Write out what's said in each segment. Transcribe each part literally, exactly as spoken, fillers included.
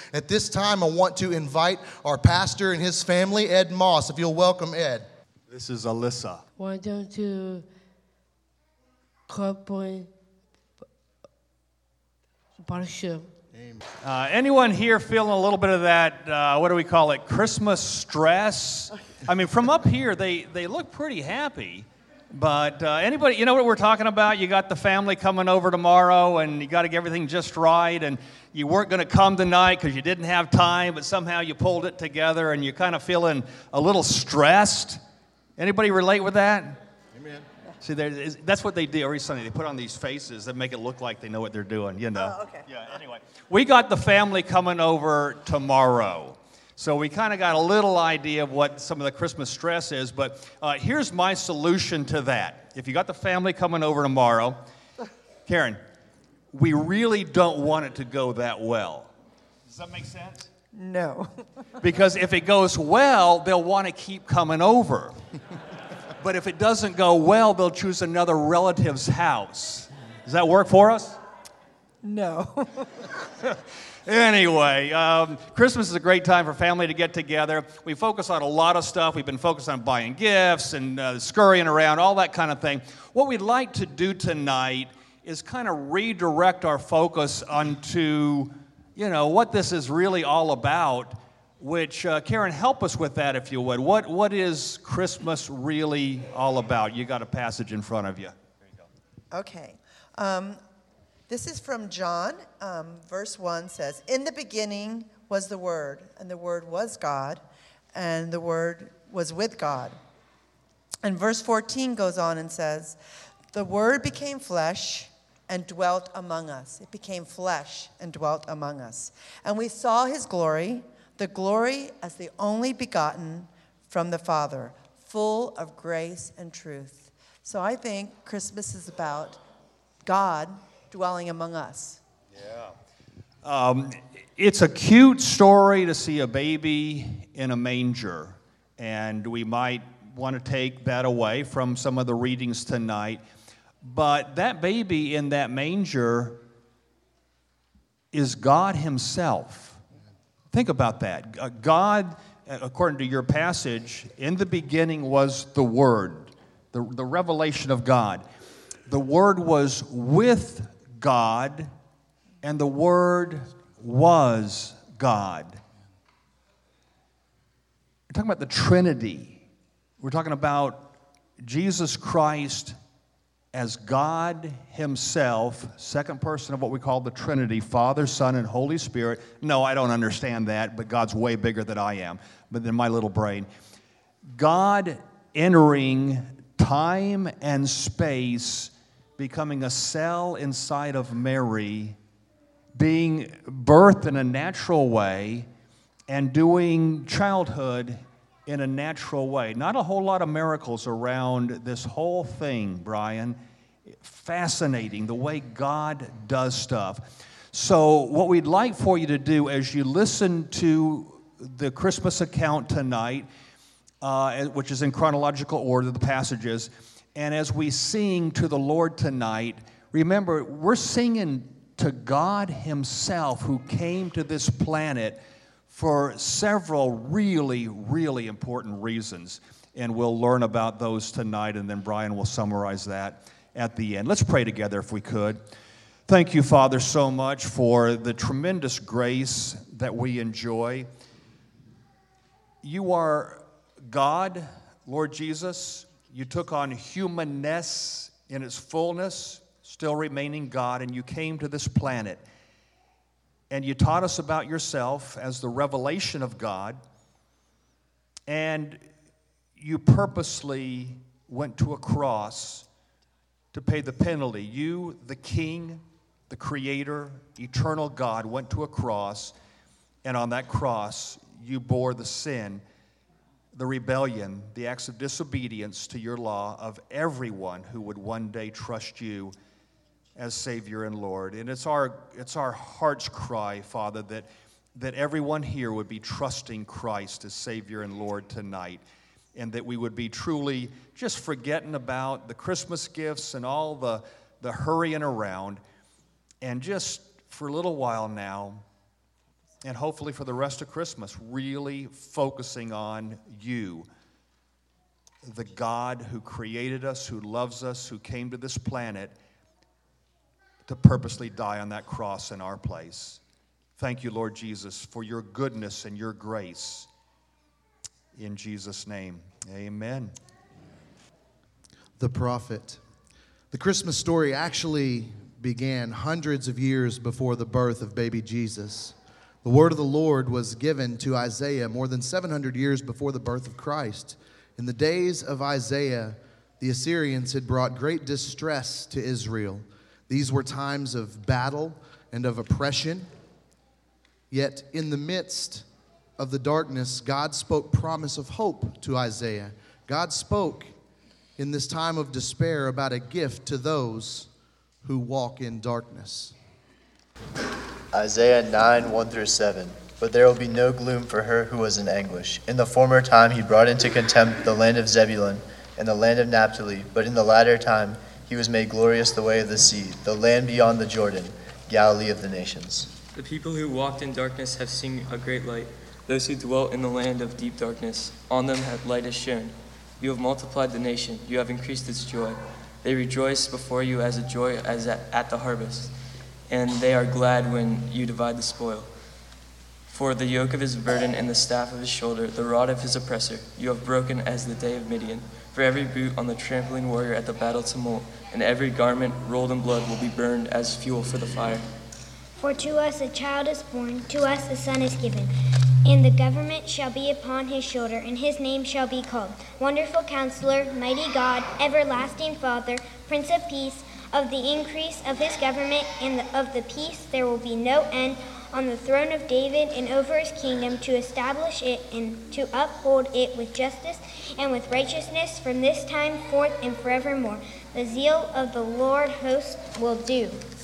At this time, I want to invite our pastor and his family, Ed Moss. If you'll welcome Ed. This is Alyssa. Want them to corporate partnership. Uh, anyone here feeling a little bit of that, uh, what do we call it, Christmas stress? I mean, from up here, they, they look pretty happy. But uh, anybody, you know what we're talking about? You got the family coming over tomorrow, and you got to get everything just right, and you weren't going to come tonight because you didn't have time, but somehow you pulled it together, and you're kind of feeling a little stressed. Anybody relate with that? Amen. See, that's what they do every Sunday. They put on these faces that make it look like they know what they're doing, you know. Oh, okay. Yeah, anyway. We got the family coming over tomorrow. So we kind of got a little idea of what some of the Christmas stress is, but uh, here's my solution to that. If you got the family coming over tomorrow, Karen, we really don't want it to go that well. Does that make sense? No. Because if it goes well, they'll want to keep coming over. But if it doesn't go well, they'll choose another relative's house. Does that work for us? No. Anyway, um, Christmas is a great time for family to get together. We focus on a lot of stuff. We've been focused on buying gifts and uh, scurrying around, all that kind of thing. What we'd like to do tonight is kind of redirect our focus onto, you know, what this is really all about, which, uh, Karen, help us with that if you would. What What is Christmas really all about? You got a passage in front of you. There you go. Okay. Um, this is from John. Um, verse one says, "In the beginning was the Word, and the Word was God, and the Word was with God." And verse fourteen goes on and says, "The Word became flesh and dwelt among us." It became flesh and dwelt among us. "And we saw his glory, the glory as the only begotten from the Father, full of grace and truth." So I think Christmas is about God dwelling among us. Yeah. Um, it's a cute story to see a baby in a manger, and we might want to take that away from some of the readings tonight. But that baby in that manger is God himself. Think about that. Uh, God, according to your passage, in the beginning was the Word, the, the revelation of God. The Word was with God, and the Word was God. We're talking about the Trinity. We're talking about Jesus Christ as God himself, second person of what we call the Trinity, Father, Son, and Holy Spirit. No, I don't understand that, but God's way bigger than I am, but than my little brain. God entering time and space, becoming a cell inside of Mary, being birthed in a natural way, and doing childhood in a natural way. Not a whole lot of miracles around this whole thing, Brian. Fascinating, the way God does stuff. So what we'd like for you to do as you listen to the Christmas account tonight, uh, which is in chronological order, the passages, and as we sing to the Lord tonight, remember, we're singing to God himself, who came to this planet for several really, really important reasons. And we'll learn about those tonight, and then Brian will summarize that at the end. Let's pray together if we could. Thank you, Father, so much for the tremendous grace that we enjoy. You are God, Lord Jesus. You took on humanness in its fullness, still remaining God, and you came to this planet. And you taught us about yourself as the revelation of God, and you purposely went to a cross to pay the penalty. You, the King, the Creator, eternal God, went to a cross, and on that cross, you bore the sin, the rebellion, the acts of disobedience to your law of everyone who would one day trust you as Savior and Lord. And it's our it's our heart's cry, Father, that, that everyone here would be trusting Christ as Savior and Lord tonight, and that we would be truly just forgetting about the Christmas gifts and all the, the hurrying around, and just for a little while now, and hopefully for the rest of Christmas, really focusing on you, the God who created us, who loves us, who came to this planet to purposely die on that cross in our place. Thank you, Lord Jesus, for your goodness and your grace. In Jesus' name, amen. The prophet. The Christmas story actually began hundreds of years before the birth of baby Jesus. The word of the Lord was given to Isaiah more than seven hundred years before the birth of Christ. In the days of Isaiah, the Assyrians had brought great distress to Israel. These were times of battle and of oppression. Yet in the midst of the darkness, God spoke promise of hope to Isaiah. God spoke in this time of despair about a gift to those who walk in darkness. Isaiah nine, one through seven. But there will be no gloom for her who was in anguish. In the former time he brought into contempt the land of Zebulun and the land of Naphtali, but in the latter time he was made glorious the way of the sea, the land beyond the Jordan, Galilee of the nations. The people who walked in darkness have seen a great light. Those who dwelt in the land of deep darkness, on them have light has shone. You have multiplied the nation, you have increased its joy. They rejoice before you as a joy as at, at the harvest, and they are glad when you divide the spoil. For the yoke of his burden and the staff of his shoulder, the rod of his oppressor, you have broken as the day of Midian. For every boot on the trampling warrior at the battle tumult, and every garment rolled in blood will be burned as fuel for the fire. For to us a child is born, to us a son is given, and the government shall be upon his shoulder, and his name shall be called Wonderful Counselor, Mighty God, Everlasting Father, Prince of Peace. Of the increase of his government and the, of the peace there will be no end, on the throne of David and over his kingdom, to establish it and to uphold it with justice and with righteousness from this time forth and forevermore. The zeal of the Lord hosts will do.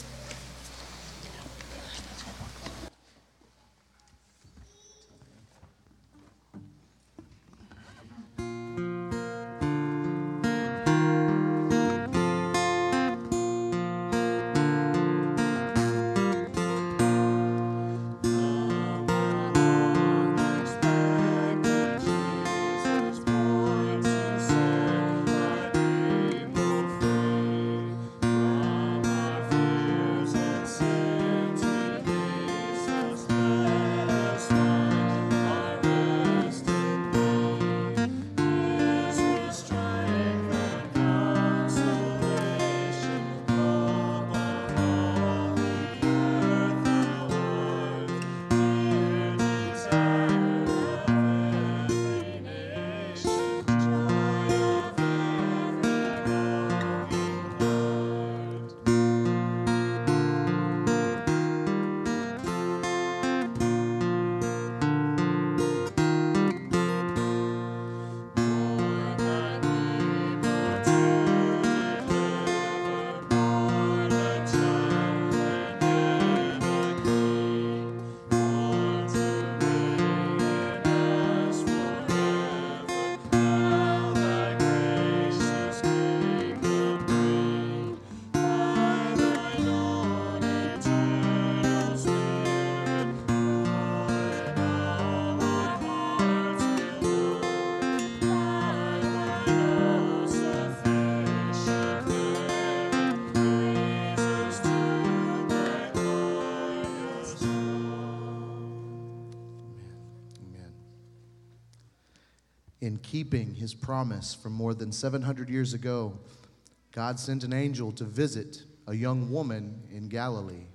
In keeping his promise from more than seven hundred years ago, God sent an angel to visit a young woman in Galilee.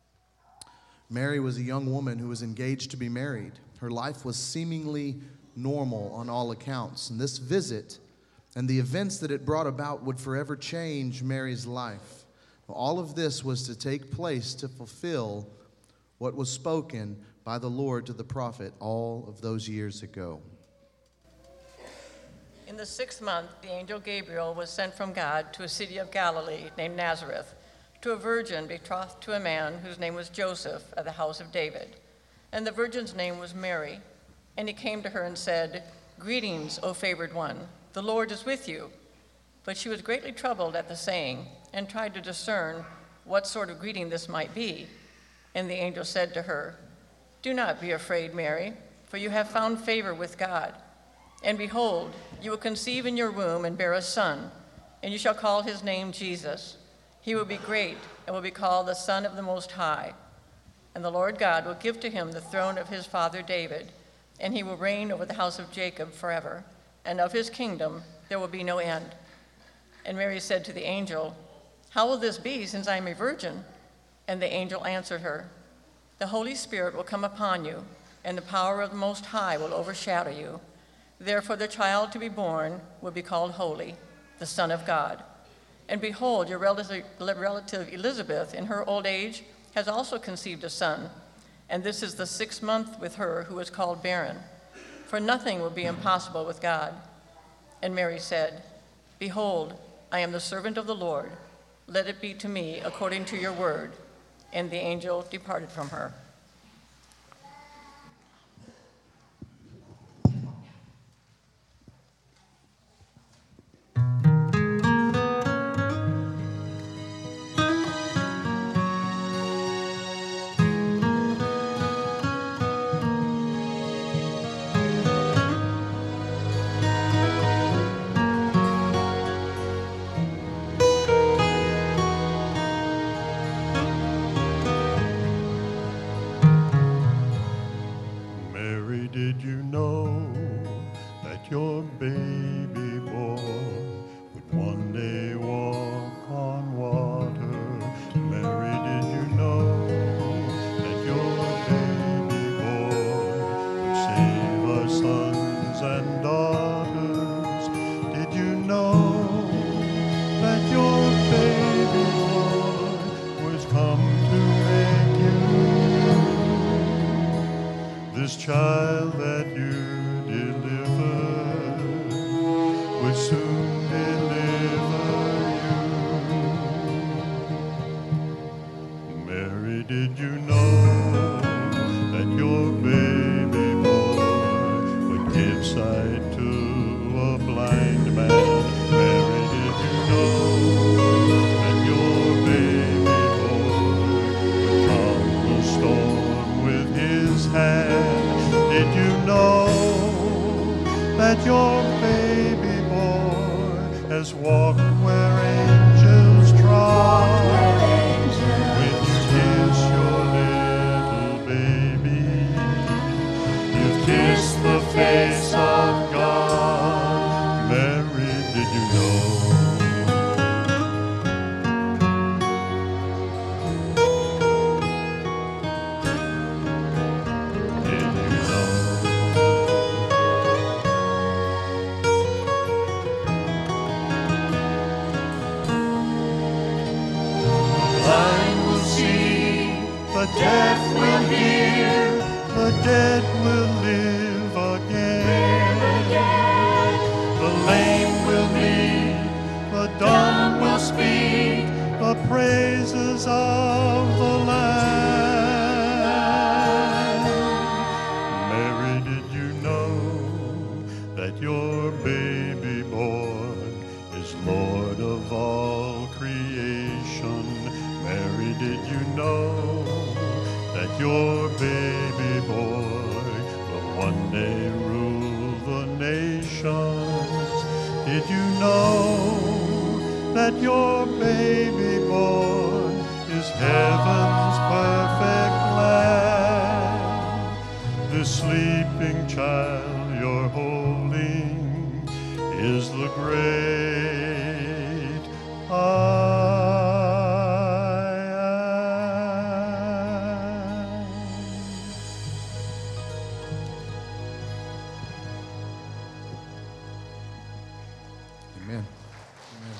Mary was a young woman who was engaged to be married. Her life was seemingly normal on all accounts, and this visit and the events that it brought about would forever change Mary's life. All of this was to take place to fulfill what was spoken by the Lord to the prophet all of those years ago. In the sixth month, the angel Gabriel was sent from God to a city of Galilee named Nazareth, to a virgin betrothed to a man whose name was Joseph, of the house of David. And the virgin's name was Mary. And he came to her and said, "Greetings, O favored one, the Lord is with you." But she was greatly troubled at the saying, and tried to discern what sort of greeting this might be. And the angel said to her, Do not be afraid, Mary, for you have found favor with God. And behold, you will conceive in your womb and bear a son, and you shall call his name Jesus. He will be great and will be called the Son of the Most High. And the Lord God will give to him the throne of his father David, and he will reign over the house of Jacob forever, and of his kingdom there will be no end. And Mary said to the angel, How will this be, since I am a virgin? And the angel answered her, The Holy Spirit will come upon you, and the power of the Most High will overshadow you. Therefore the child to be born will be called Holy, the Son of God. And behold, your relative, relative Elizabeth, in her old age, has also conceived a son, and this is the sixth month with her who is called barren. For nothing will be impossible with God. And Mary said, Behold, I am the servant of the Lord. Let it be to me according to your word. And the angel departed from her. Mary, did you know that your baby boy would one day walk on water? Mary, did you know that your baby boy would save our sons and daughters? Did you know that your baby boy was come to make you this child that you delivered would soon deliver you. Mary, did you know that your baby boy would give sight to a blind man? Mary, did you know that your baby boy would calm the storm with his hand? Did you know that your baby boy has walked where angels trod? When you kiss your little baby, you've kissed the face of God. Mary, did you know? The deaf will hear, the dead will live again. The lame will leap, the dumb will speak, the praises of the Lamb. Mary, did you know that your baby boy is Lord of all creation? Mary, did you know that your baby boy will one day rule the nations? Did you know that your baby boy is heaven's perfect lamb? The sleeping child you're holding is the great I. Amen. Amen.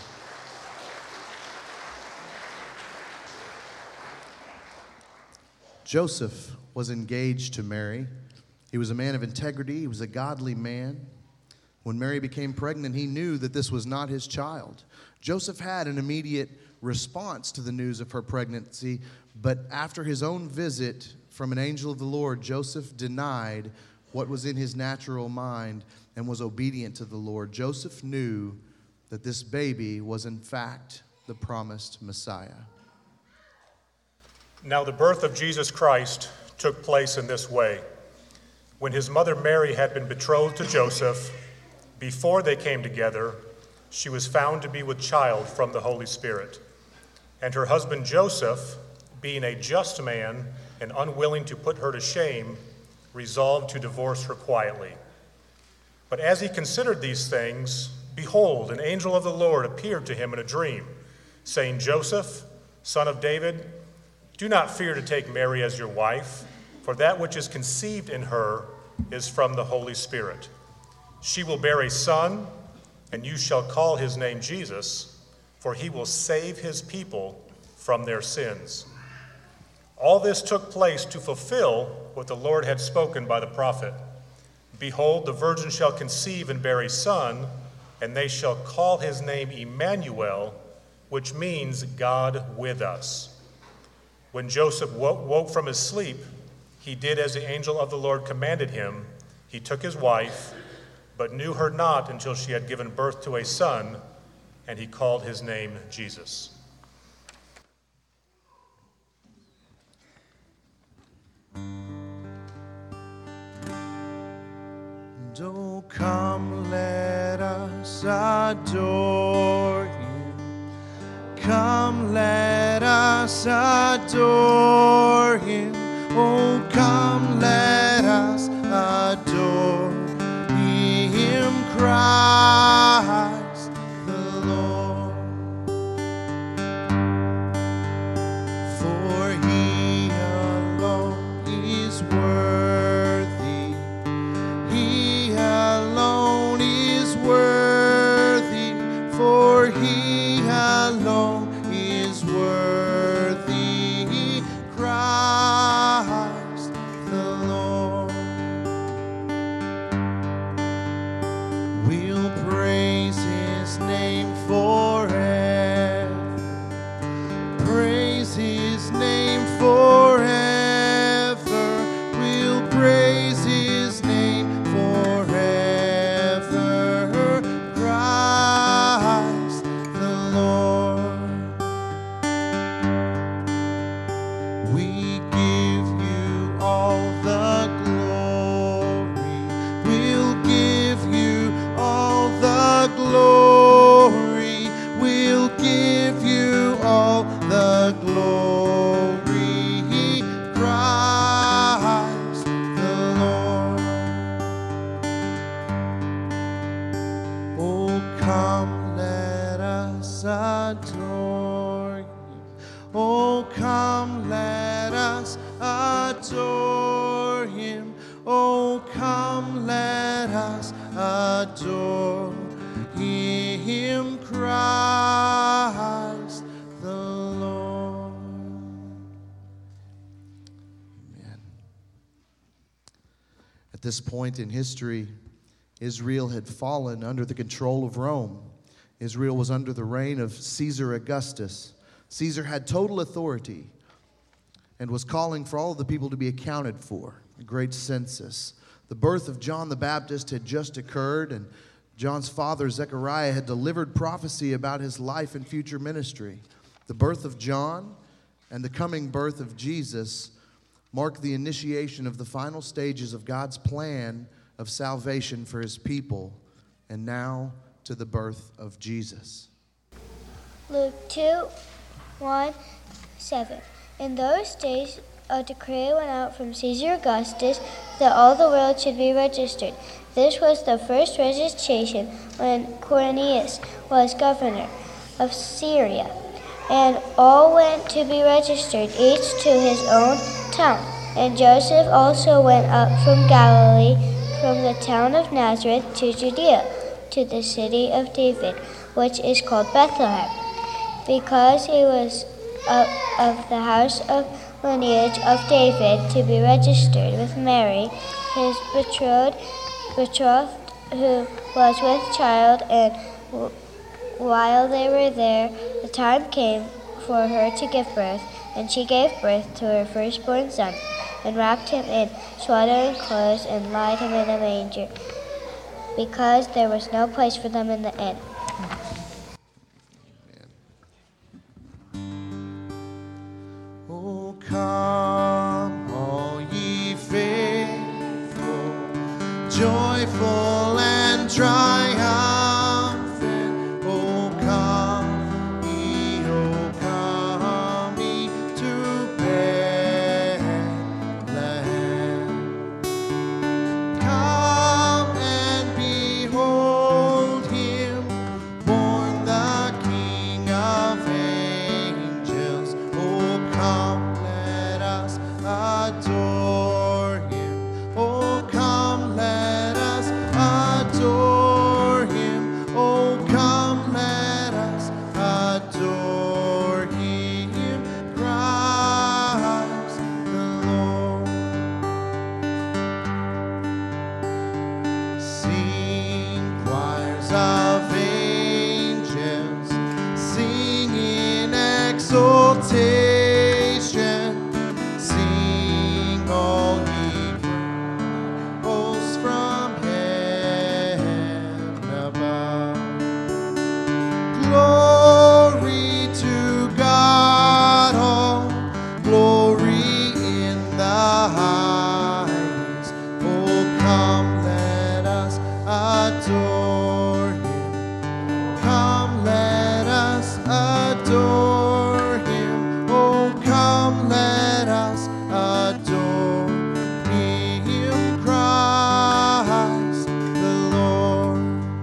Joseph was engaged to Mary. He was a man of integrity. He was a godly man. When Mary became pregnant, he knew that this was not his child. Joseph had an immediate response to the news of her pregnancy, but after his own visit from an angel of the Lord, Joseph denied what was in his natural mind and was obedient to the Lord. Joseph knew that this baby was in fact the promised Messiah. Now the birth of Jesus Christ took place in this way. When his mother Mary had been betrothed to Joseph, before they came together, she was found to be with child from the Holy Spirit. And her husband Joseph, being a just man and unwilling to put her to shame, resolved to divorce her quietly. But as he considered these things, behold, an angel of the Lord appeared to him in a dream, saying, Joseph, son of David, do not fear to take Mary as your wife, for that which is conceived in her is from the Holy Spirit. She will bear a son, and you shall call his name Jesus, for he will save his people from their sins. All this took place to fulfill what the Lord had spoken by the prophet. Behold, the virgin shall conceive and bear a son, and they shall call his name Emmanuel, which means God with us. When Joseph woke from his sleep, he did as the angel of the Lord commanded him. He took his wife, but knew her not until she had given birth to a son, and he called his name Jesus. And oh, come, let us adore him. Come, let us adore him. Oh, come, let us adore him, Christ the Lord. For he alone is worthy. He alone is worthy. For he alone is worthy, Christ the Lord. We'll praise his name forever. Praise his name forever. We'll praise his name forever, Christ the Lord. We give you all the glory. We'll give you all the glory. We'll give you all the glory, Christ the Lord. Oh, come, let us adore him. Oh, come, let us adore him. Oh, come, let us adore him, Christ the Lord. Amen. At this point in history, Israel had fallen under the control of Rome. Israel was under the reign of Caesar Augustus. Caesar had total authority and was calling for all of the people to be accounted for, a great census. The birth of John the Baptist had just occurred, and John's father, Zechariah, had delivered prophecy about his life and future ministry. The birth of John and the coming birth of Jesus marked the initiation of the final stages of God's plan of salvation for his people, and now to the birth of Jesus. Luke two, one, seven. In those days, a decree went out from Caesar Augustus that all the world should be registered. This was the first registration when Quirinius was governor of Syria. And all went to be registered, each to his own town. And Joseph also went up from Galilee, from the town of Nazareth to Judea, to the city of David, which is called Bethlehem, because he was of, of the house of lineage of David, to be registered with Mary, his betrothed, betrothed, who was with child. And w- while they were there, the time came for her to give birth, and she gave birth to her firstborn son, and wrapped him in swaddling clothes, and laid him in a manger, because there was no place for them in the inn. Oh, come, all joyful and triumphant. Oh, come ye, oh, come ye to Bethlehem. Come and behold him, born the King of angels. Oh, come, let us adore him. Oh, come, let us adore him. Oh, come, let us adore him. Christ the Lord. Sing, choirs of angels, sing in exultation. Sing, all ye hosts from heaven above. Glory to God, all glory in the highest. Oh, come, let us adore him. Come, let us adore him. Oh, come, let us adore him. Christ the Lord.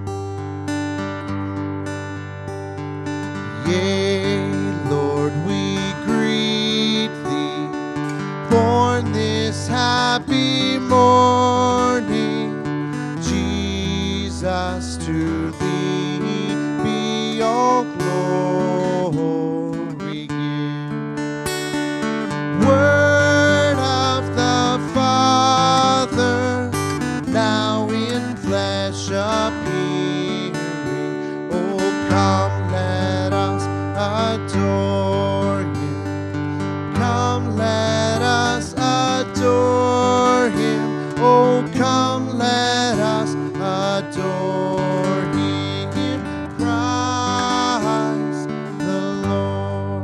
Yea, Lord, we greet thee, born this happy morning. Jesus, to thee be all glory give. Word of the Father, now in flesh appearing. Oh, come, let us adore him. Come, let us adore him. Oh, come, let us adore him. Christ the Lord.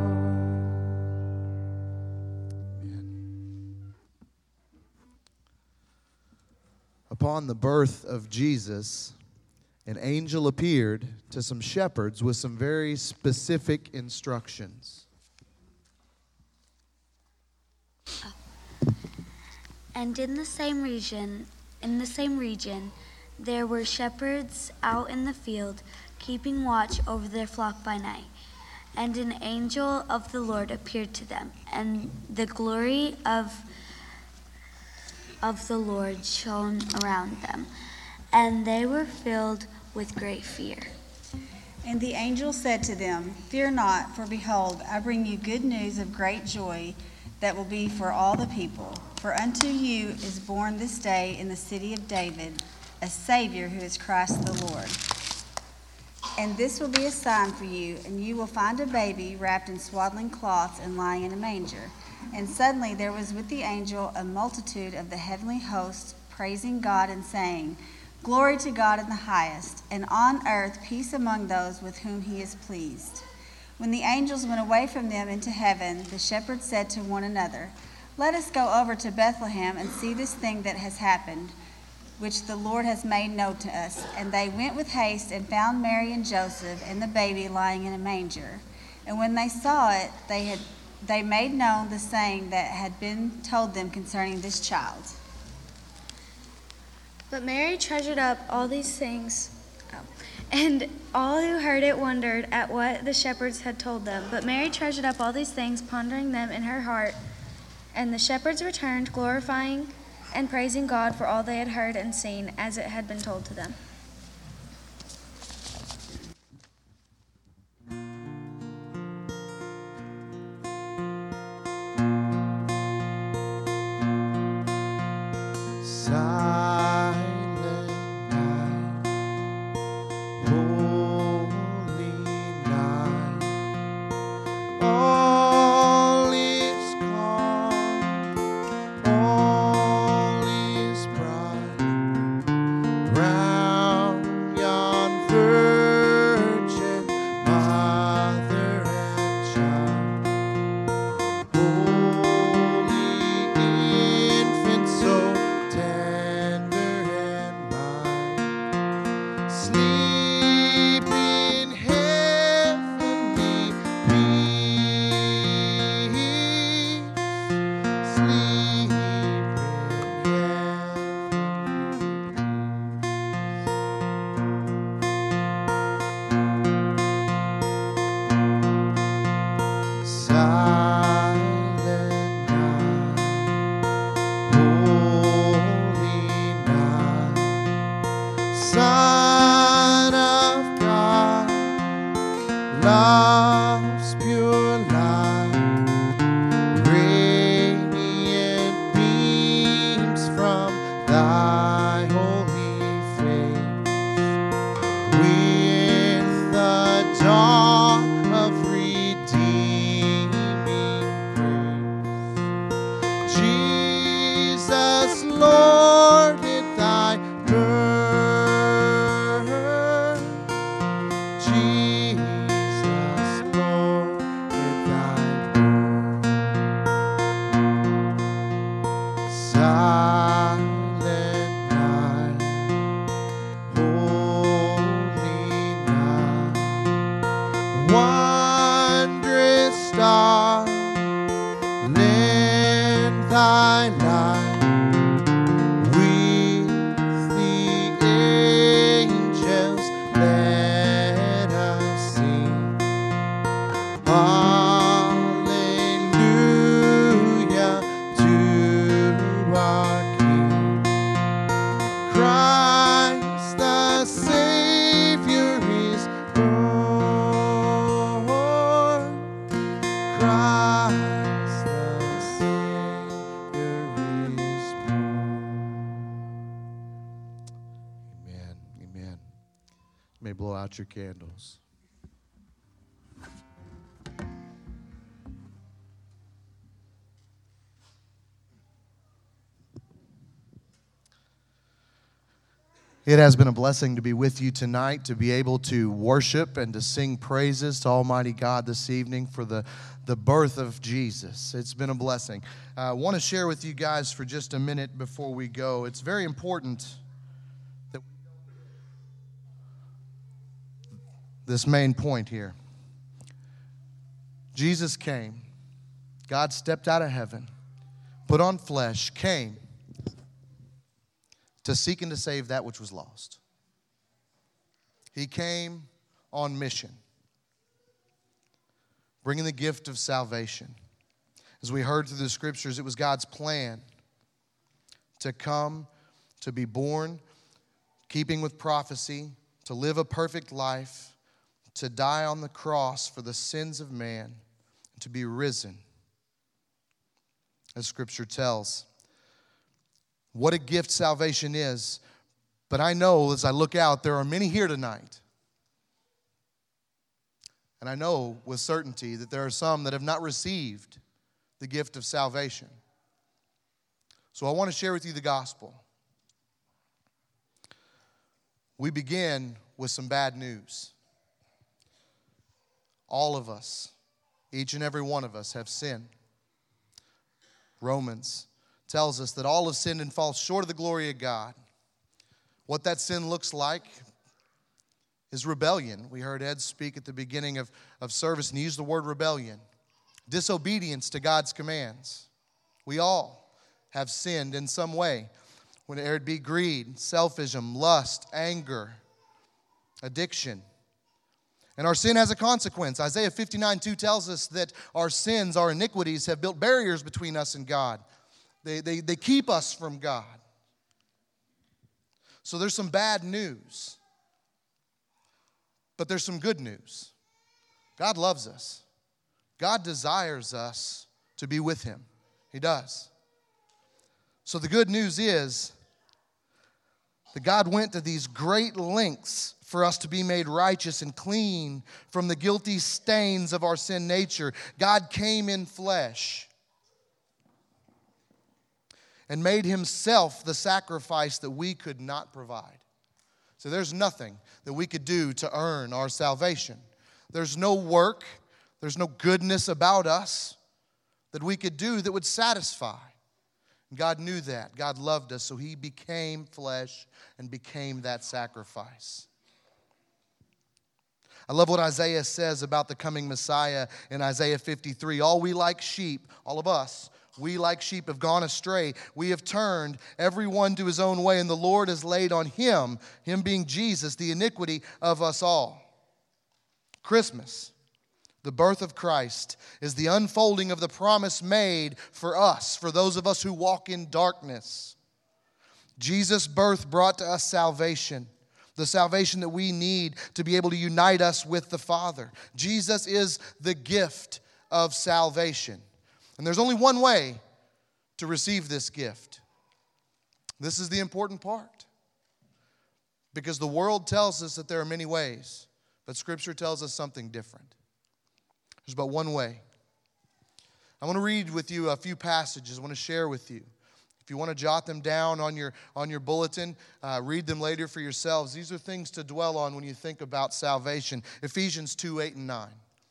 Upon the birth of Jesus, an angel appeared to some shepherds with some very specific instructions. And in the same region, in the same region, there were shepherds out in the field, keeping watch over their flock by night. And an angel of the Lord appeared to them, and the glory of of the Lord shone around them, and they were filled with great fear. And the angel said to them, Fear not, for behold, I bring you good news of great joy that will be for all the people. For unto you is born this day in the city of David a Savior, who is Christ the Lord. And this will be a sign for you, and you will find a baby wrapped in swaddling cloths and lying in a manger. And suddenly there was with the angel a multitude of the heavenly hosts, praising God and saying, Glory to God in the highest, and on earth peace among those with whom he is pleased. When the angels went away from them into heaven, the shepherds said to one another, Let us go over to Bethlehem and see this thing that has happened, which the Lord has made known to us. And they went with haste and found Mary and Joseph and the baby lying in a manger. And when they saw it, they had they made known the saying that had been told them concerning this child. But Mary treasured up all these things, oh, and all who heard it wondered at what the shepherds had told them. But Mary treasured up all these things, pondering them in her heart. And the shepherds returned, glorifying and praising God for all they had heard and seen, as it had been told to them. Silent night, holy night, all is calm, all is bright, round yon virgin mother and child, holy infant so tender. may blow out your candles. It has been a blessing to be with you tonight, to be able to worship and to sing praises to Almighty God this evening for the, the birth of Jesus. It's been a blessing. I want to share with you guys for just a minute before we go. It's very important that this main point here. Jesus came. God stepped out of heaven, put on flesh, came to seek and to save that which was lost. He came on mission, bringing the gift of salvation. As we heard through the scriptures, it was God's plan to come, to be born, keeping with prophecy, to live a perfect life, to die on the cross for the sins of man, and to be risen, as Scripture tells. What a gift salvation is. But I know as I look out, there are many here tonight. And I know with certainty that there are some that have not received the gift of salvation. So I want to share with you the gospel. We begin with some bad news. All of us, each and every one of us, have sinned. Romans tells us that all have sinned and fall short of the glory of God. What that sin looks like is rebellion. We heard Ed speak at the beginning of, of service, and he used the word rebellion. Disobedience to God's commands. We all have sinned in some way. Whether it be greed, selfism, lust, anger, addiction. And our sin has a consequence. Isaiah fifty-nine two tells us that our sins, our iniquities, have built barriers between us and God. They, they, they keep us from God. So there's some bad news. But there's some good news. God loves us. God desires us to be with Him. He does. So the good news is that God went to these great lengths for us to be made righteous and clean from the guilty stains of our sin nature. God came in flesh and made Himself the sacrifice that we could not provide. So there's nothing that we could do to earn our salvation. There's no work, there's no goodness about us that we could do that would satisfy. And God knew that. God loved us, so He became flesh and became that sacrifice. I love what Isaiah says about the coming Messiah in Isaiah fifty-three. All we like sheep, all of us, we like sheep have gone astray. We have turned everyone to his own way, and the Lord has laid on Him, Him being Jesus, the iniquity of us all. Christmas, the birth of Christ, is the unfolding of the promise made for us, for those of us who walk in darkness. Jesus' birth brought to us salvation. The salvation that we need to be able to unite us with the Father. Jesus is the gift of salvation. And there's only one way to receive this gift. This is the important part. Because the world tells us that there are many ways, but Scripture tells us something different. There's but one way. I want to read with you a few passages I want to share with you. If you want to jot them down on your, on your bulletin, uh, read them later for yourselves. These are things to dwell on when you think about salvation. Ephesians two, eight, and nine.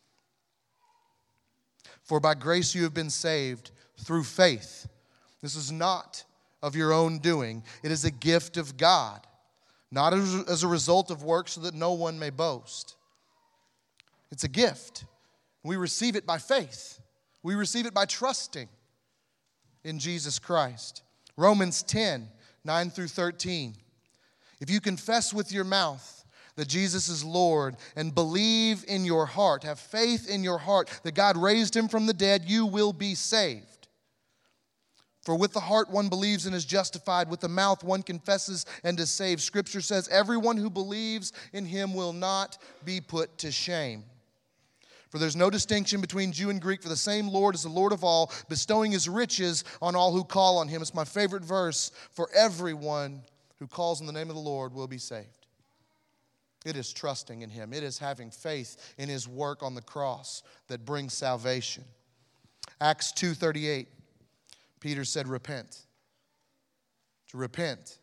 For by grace you have been saved through faith. This is not of your own doing. It is a gift of God, not as a result of works so that no one may boast. It's a gift. We receive it by faith. We receive it by trusting in Jesus Christ. Romans ten, nine through thirteen. If you confess with your mouth that Jesus is Lord and believe in your heart, have faith in your heart that God raised Him from the dead, you will be saved. For with the heart one believes and is justified, with the mouth one confesses and is saved. Scripture says everyone who believes in Him will not be put to shame. For there's no distinction between Jew and Greek, for the same Lord is the Lord of all, bestowing His riches on all who call on Him. It's my favorite verse. For everyone who calls on the name of the Lord will be saved. It is trusting in Him. It is having faith in His work on the cross that brings salvation. Acts two thirty-eight, Peter said, repent. To repent.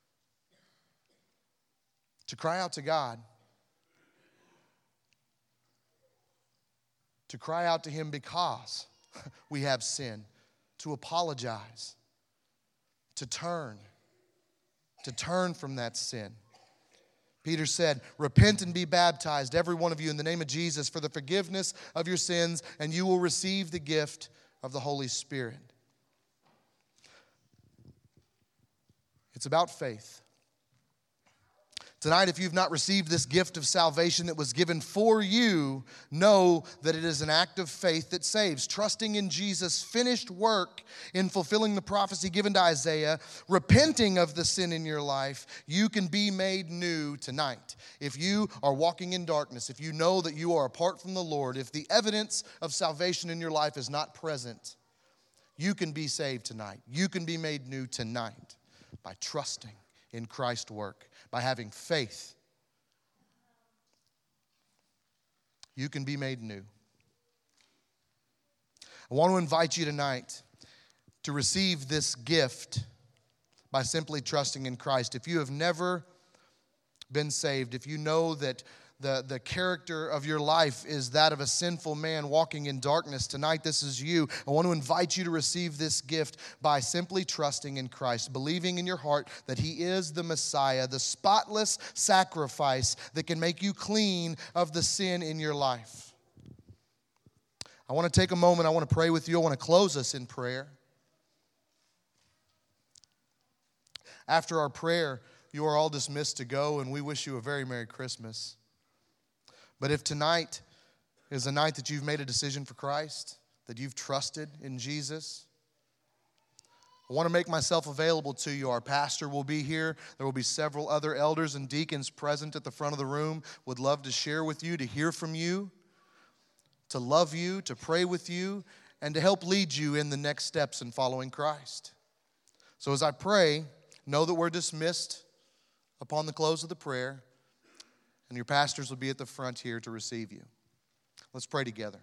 To cry out to God. To cry out to Him because we have sin. To apologize. To turn. To turn from that sin. Peter said, repent and be baptized, every one of you, in the name of Jesus for the forgiveness of your sins, and you will receive the gift of the Holy Spirit. It's about faith. Tonight, if you've not received this gift of salvation that was given for you, know that it is an act of faith that saves. Trusting in Jesus' finished work in fulfilling the prophecy given to Isaiah, repenting of the sin in your life, you can be made new tonight. If you are walking in darkness, if you know that you are apart from the Lord, if the evidence of salvation in your life is not present, you can be saved tonight. You can be made new tonight by trusting in Christ's work, by having faith. You can be made new. I want to invite you tonight to receive this gift by simply trusting in Christ. If you have never been saved, if you know that The, the character of your life is that of a sinful man walking in darkness, tonight this is you. I want to invite you to receive this gift by simply trusting in Christ, believing in your heart that He is the Messiah, the spotless sacrifice that can make you clean of the sin in your life. I want to take a moment. I want to pray with you. I want to close us in prayer. After our prayer, you are all dismissed to go, and we wish you a very Merry Christmas. But if tonight is a night that you've made a decision for Christ, that you've trusted in Jesus, I want to make myself available to you. Our pastor will be here. There will be several other elders and deacons present at the front of the room. Would love to share with you, to hear from you, to love you, to pray with you, and to help lead you in the next steps in following Christ. So as I pray, know that we're dismissed upon the close of the prayer. And your pastors will be at the front here to receive you. Let's pray together.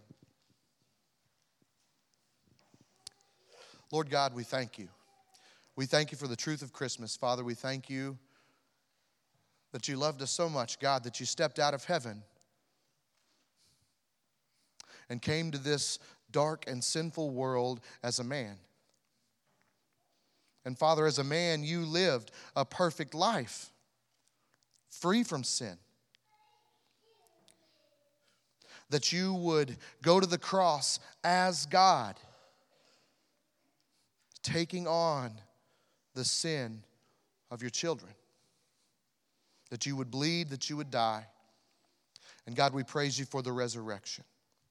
Lord God, we thank you. We thank you for the truth of Christmas. Father, we thank you that you loved us so much, God, that you stepped out of heaven and came to this dark and sinful world as a man. And Father, as a man, you lived a perfect life, free from sin. That you would go to the cross as God, taking on the sin of your children. That you would bleed, that you would die. And God, we praise you for the resurrection.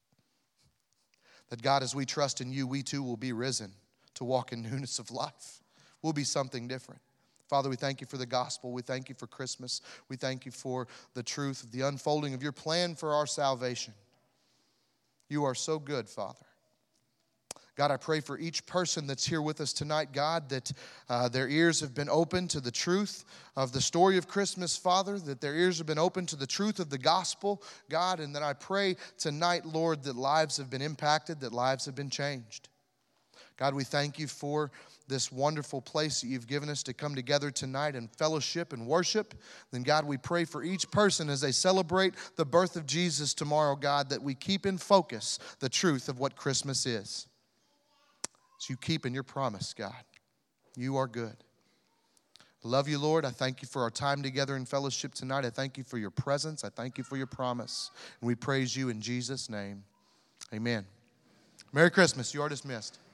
That God, as we trust in you, we too will be risen to walk in newness of life. We'll be something different. Father, we thank you for the gospel. We thank you for Christmas. We thank you for the truth of the unfolding of your plan for our salvation. You are so good, Father. God, I pray for each person that's here with us tonight, God, that uh, their ears have been open to the truth of the story of Christmas, Father, that their ears have been open to the truth of the gospel, God, and that I pray tonight, Lord, that lives have been impacted, that lives have been changed. God, we thank you for this wonderful place that you've given us to come together tonight in fellowship and worship. Then, God, we pray for each person as they celebrate the birth of Jesus tomorrow, God, that we keep in focus the truth of what Christmas is. So you keep in your promise, God. You are good. I love you, Lord. I thank you for our time together in fellowship tonight. I thank you for your presence. I thank you for your promise. And we praise you in Jesus' name. Amen. Merry Christmas. You are dismissed.